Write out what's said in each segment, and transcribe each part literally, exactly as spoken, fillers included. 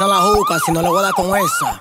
Pasa la juca si no le voy a dar con esa.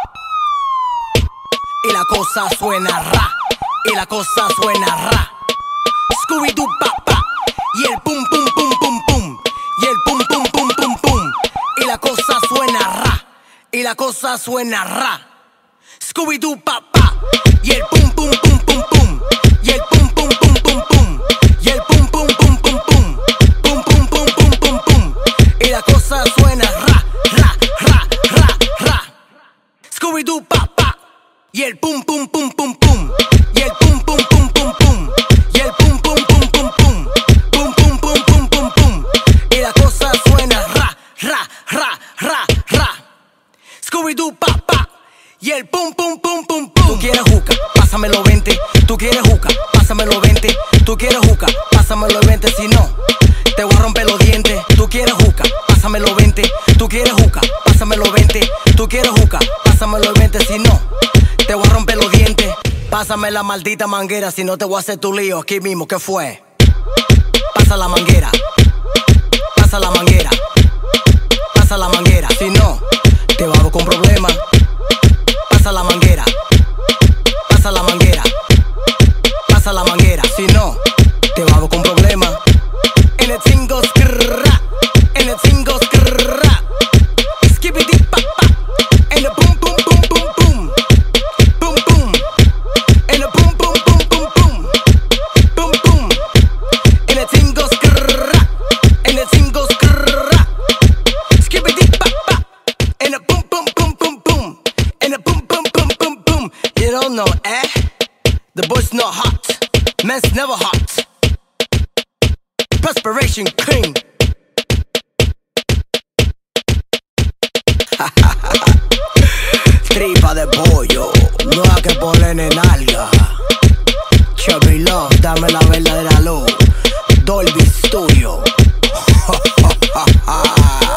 Y la cosa suena ra, y la cosa suena ra. Scooby-Doo papá, y el pum pum pum pum pum, y el pum pum pum pum pum. Y la cosa suena ra, y la cosa suena ra. Scooby-Doo papá, y el pum pum pum pum pum, y el pum pum pum pum pum, y el pum pum pum pum pum, pum pum pum pum pum pum. Y la cosa suena ra, ra, ra, ra, ra. Scooby-Doo papá, y el pum pum pum pum pum, y el pum pum pum pum pum, y el pum pum pum pum pum, pum pum pum pum pum pum. Y la cosa suena ra, ra, ra, ra, ra. Scooby-Doo papá, y el pum pum pum pum pum. Tú quieres juca, pásamelo veinte. Tú quieres juca, pásamelo veinte. Tú quieres juca, pásamelo veinte. Si no, te voy a romper los dientes. Tú quieres juca, pásamelo veinte. Tú quieres juca, pásamelo veinte. Tú quieres juca, pásamelo veinte. Si no, te voy a romper los dientes. Pásame la maldita manguera, si no te voy a hacer tu lío aquí mismo. ¿Qué fue? Pasa la manguera, pasa la manguera, pasa la manguera. Si no, te vamos con problemas. Pasa la manguera, pasa la manguera, pasa la manguera. Si no, te vamos con problemas. En el cingo skrrra, en el cingo skrrra. Skibidi papa, en el pum pum pum pum pum, pum pum. En el pum pum pum pum pum, pum pum. En el cingo skrrra, en el cingo skrrra. Skibidi papa, en el pum pum pum pum pum, en el pum pum pum pum pum. You don't know, eh? The boy's not hot, man's never hot. Perspiration cream. Tripa de pollo, no hay que ponerle nalga. Chubby Love, dame la verdadera luz. Dolby Studio.